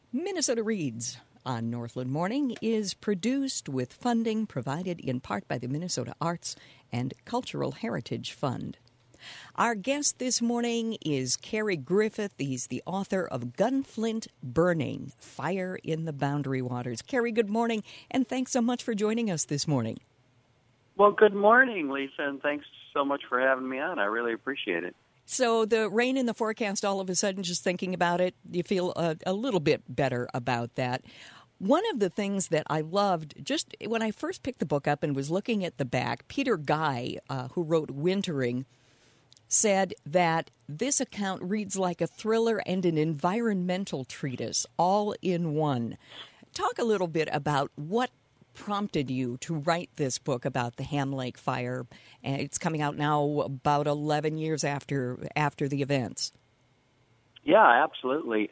Minnesota Reads on Northland Morning is produced with funding provided in part by the Minnesota Arts and Cultural Heritage Fund. Our guest this morning is Cary Griffith. He's the author of Gunflint Burning, Fire in the Boundary Waters. Cary, good morning, and thanks so much for joining us this morning. Well, good morning, Lisa, and thanks so much for having me on. I really appreciate it. So the rain in the forecast, all of a sudden, just thinking about it, you feel a little bit better about that. One of the things that I loved, just when I first picked the book up and was looking at the back, Peter Guy, who wrote Wintering, said that this account reads like a thriller and an environmental treatise, all in one. Talk a little bit about what prompted you to write this book about the Ham Lake fire. And it's coming out now about 11 years after the events. Yeah, absolutely.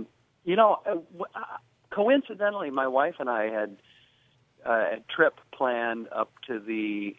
Coincidentally, my wife and I had a trip planned up to the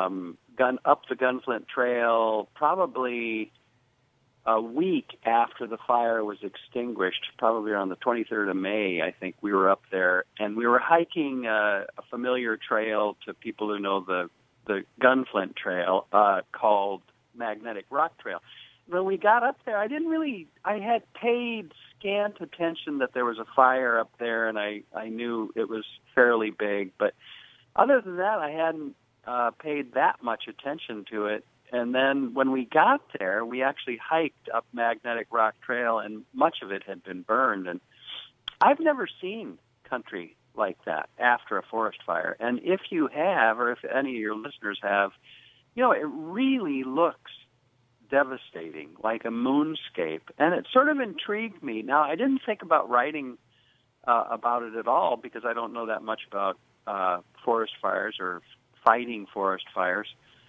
Gunflint Trail probably a week after the fire was extinguished, probably around the 23rd of May, I think we were up there. And we were hiking a familiar trail to people who know the Gunflint Trail called Magnetic Rock Trail. When we got up there, I had paid scant attention that there was a fire up there, and I knew it was fairly big. But other than that, I hadn't paid that much attention to it. And then when we got there, we actually hiked up Magnetic Rock Trail, and much of it had been burned. And I've never seen country like that after a forest fire. And if you have, or if any of your listeners have, it really looks devastating, like a moonscape. And it sort of intrigued me. Now, I didn't think about writing about it at all because I don't know that much about forest fires or fighting forest fires.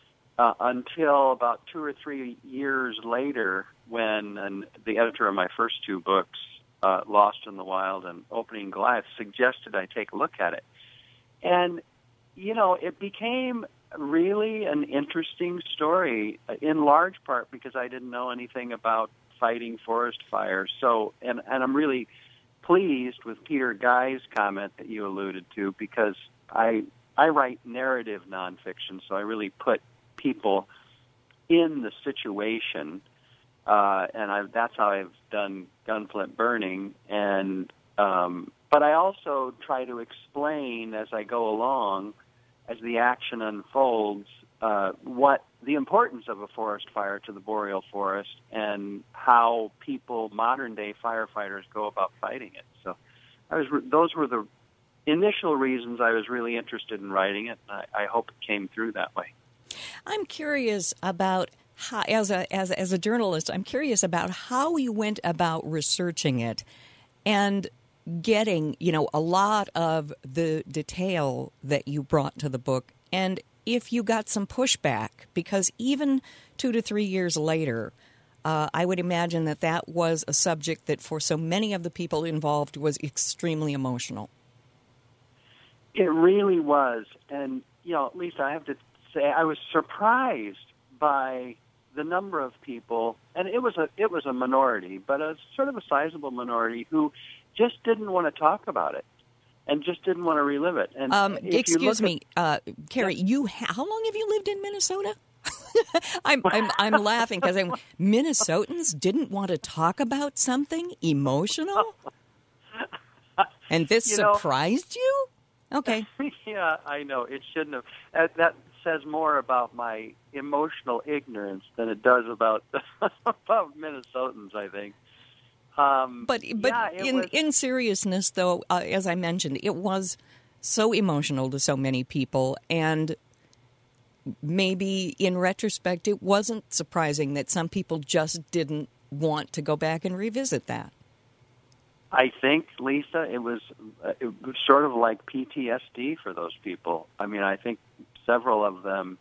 Until about 2 or 3 years later, when the editor of my first two books, Lost in the Wild and Opening Goliath, suggested I take a look at it. And, it became really an interesting story, in large part because I didn't know anything about fighting forest fires. So, and I'm really pleased with Peter Guy's comment that you alluded to, because I write narrative nonfiction, so I really put people in the situation, and that's how I've done Gunflint Burning. And but I also try to explain as I go along, as the action unfolds, what the importance of a forest fire to the boreal forest and how people, modern day firefighters, go about fighting it. So those were the initial reasons I was really interested in writing it. I hope it came through that way. I'm curious about how, as a journalist, I'm curious about how you went about researching it and getting, a lot of the detail that you brought to the book, and if you got some pushback, because even 2 to 3 years later, I would imagine that was a subject that for so many of the people involved was extremely emotional. It really was. And, Lisa, I have to say I was surprised by the number of people, and it was a minority, but a sort of a sizable minority who just didn't want to talk about it and just didn't want to relive it. And excuse me, Cary, how long have you lived in Minnesota? I'm laughing because Minnesotans didn't want to talk about something emotional, and this surprised you? Okay. Yeah, I know. It shouldn't have. That says more about my emotional ignorance than it does about Minnesotans, I think. But yeah, in seriousness, though, as I mentioned, it was so emotional to so many people, and maybe in retrospect, it wasn't surprising that some people just didn't want to go back and revisit that. I think, Lisa, it was sort of like PTSD for those people. I mean, I think several of them,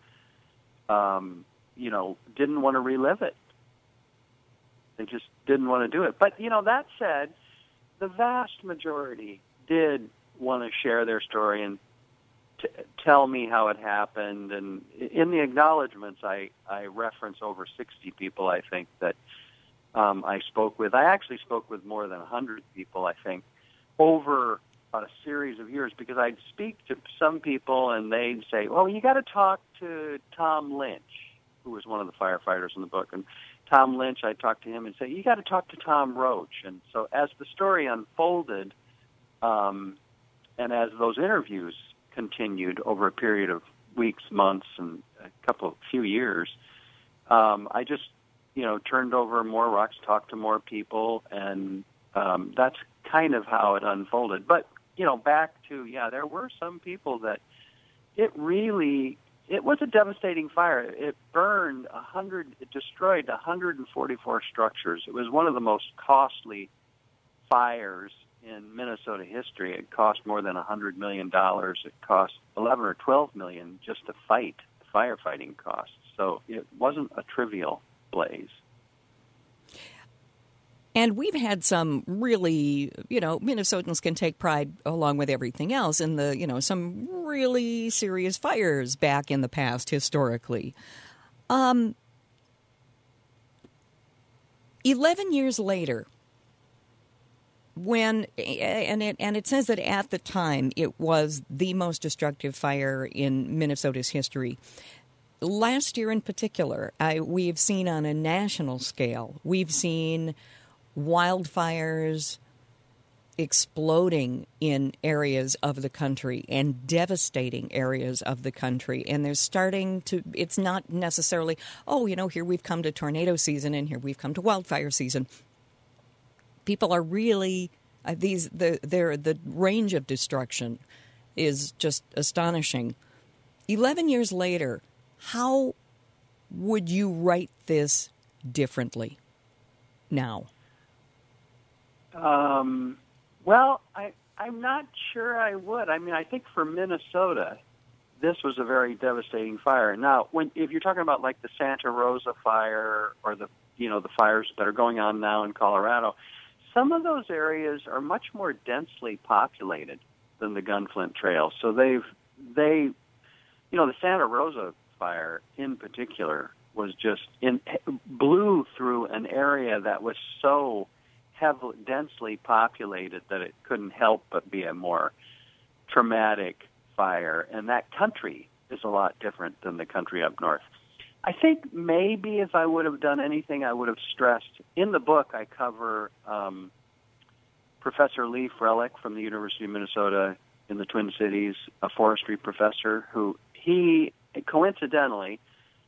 didn't want to relive it. They just didn't want to do it. But, that said, the vast majority did want to share their story and tell me how it happened. And in the acknowledgments, I reference over 60 people, I think, that I spoke with. I actually spoke with more than 100 people, I think. over a series of years, because I'd speak to some people and they'd say, "Oh, you got to talk to Tom Lynch," who was one of the firefighters in the book. And Tom Lynch, I'd talk to him and say, "You got to talk to Tom Roach." And so as the story unfolded, and as those interviews continued over a period of weeks, months, and few years, I just, turned over more rocks, talked to more people, and that's kind of how it unfolded. But, back to, there were some people that it was a devastating fire. It it destroyed 144 structures. It was one of the most costly fires in Minnesota history. It cost more than $100 million. It cost 11 or 12 million just to fight the firefighting costs. So it wasn't a trivial blaze. And we've had some really, Minnesotans can take pride along with everything else in the, some really serious fires back in the past historically. 11 years later, and it says that at the time it was the most destructive fire in Minnesota's history. Last year in particular, we've seen on a national scale, we've seen wildfires exploding in areas of the country and devastating areas of the country. And it's not necessarily, here we've come to tornado season and here we've come to wildfire season. People are really, the range of destruction is just astonishing. 11 years later, how would you write this differently now? Well, I'm not sure I would. I mean, I think for Minnesota, this was a very devastating fire. Now, if you're talking about like the Santa Rosa fire or the fires that are going on now in Colorado, some of those areas are much more densely populated than the Gunflint Trail. So the Santa Rosa fire in particular was just blew through an area that was so heavily, densely populated that it couldn't help but be a more traumatic fire. And that country is a lot different than the country up north. I think maybe if I would have done anything, I would have stressed. In the book, I cover Professor Lee Frelick from the University of Minnesota in the Twin Cities, a forestry professor who coincidentally,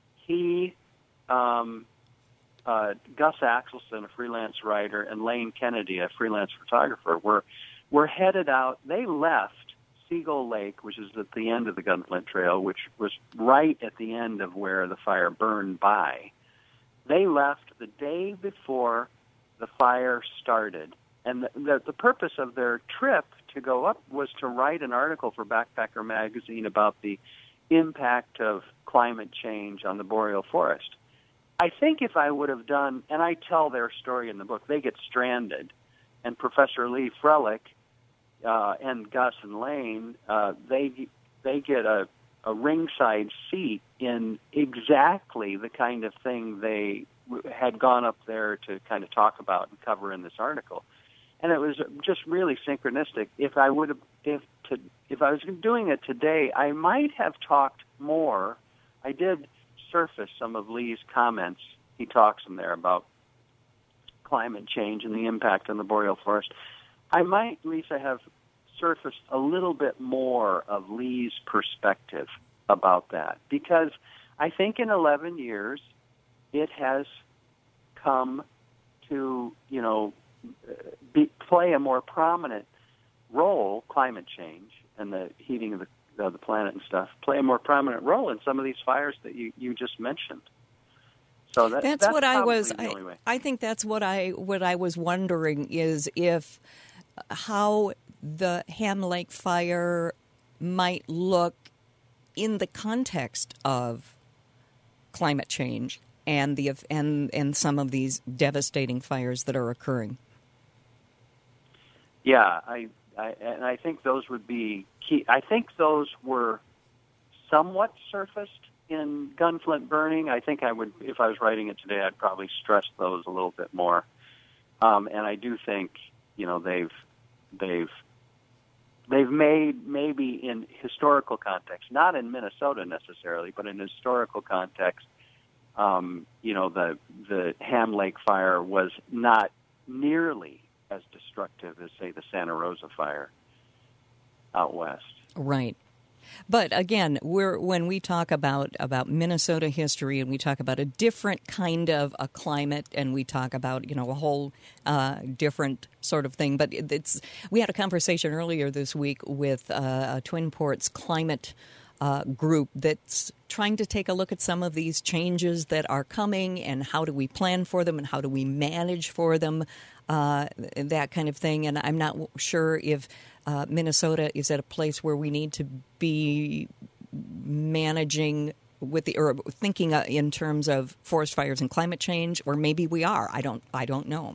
Gus Axelson, a freelance writer, and Lane Kennedy, a freelance photographer, were headed out. They left Seagull Lake, which is at the end of the Gunflint Trail, which was right at the end of where the fire burned by. They left the day before the fire started. And the purpose of their trip to go up was to write an article for Backpacker Magazine about the impact of climate change on the boreal forest. I think if I would have done, and I tell their story in the book, they get stranded, and Professor Lee Frelick and Gus and Lane, they get a ringside seat in exactly the kind of thing they had gone up there to kind of talk about and cover in this article. And it was just really synchronistic. If I was doing it today, I might have talked more. I did surface some of Lee's comments. He talks in there about climate change and the impact on the boreal forest. I might, Lisa, have surfaced a little bit more of Lee's perspective about that, because I think in 11 years it has come to, play a more prominent role, climate change and the heating of the planet and stuff, play a more prominent role in some of these fires that you just mentioned. So that's what I was. The only way. I think that's what I was wondering is how the Ham Lake fire might look in the context of climate change and and some of these devastating fires that are occurring. Yeah, I think those would be key. I think those were somewhat surfaced in Gunflint Burning. I think I would, if I was writing it today, I'd probably stress those a little bit more. And I do think, they've made, maybe in historical context, not in Minnesota necessarily, but in historical context, the Ham Lake fire was not nearly as destructive as, say, the Santa Rosa fire out west. Right. But again, when we talk about Minnesota history, and we talk about a different kind of a climate, and we talk about a whole different sort of thing. But we had a conversation earlier this week with Twin Ports climate group that's trying to take a look at some of these changes that are coming, and how do we plan for them, and how do we manage for them, that kind of thing. And I'm not sure if Minnesota is at a place where we need to be managing or thinking in terms of forest fires and climate change, or maybe we are. I don't know.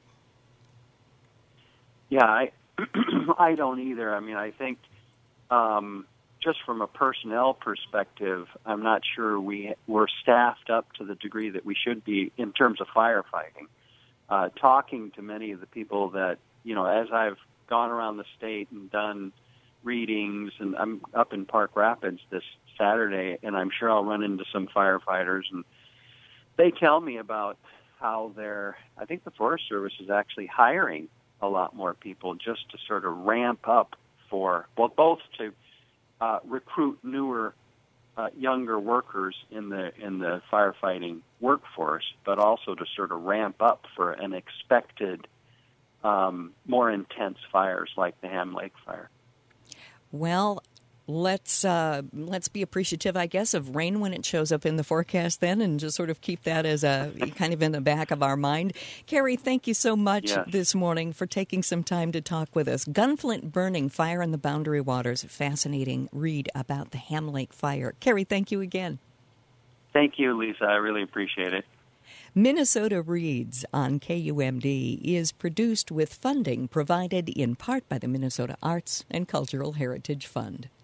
Yeah, I don't either. I mean, I think just from a personnel perspective, I'm not sure we're staffed up to the degree that we should be in terms of firefighting. Talking to many of the people that, as I've gone around the state and done readings, and I'm up in Park Rapids this Saturday, and I'm sure I'll run into some firefighters, and they tell me about how I think the Forest Service is actually hiring a lot more people just to sort of ramp up both to recruit newer, younger workers in the firefighting workforce, but also to sort of ramp up for an expected more intense fires like the Ham Lake fire. Well, let's be appreciative, I guess, of rain when it shows up in the forecast then, and just sort of keep that as a kind of in the back of our mind. Kerry, thank you so much this morning for taking some time to talk with us. Gunflint Burning, Fire in the Boundary Waters, a fascinating read about the Ham Lake fire. Kerry, thank you again. Thank you, Lisa. I really appreciate it. Minnesota Reads on KUMD is produced with funding provided in part by the Minnesota Arts and Cultural Heritage Fund.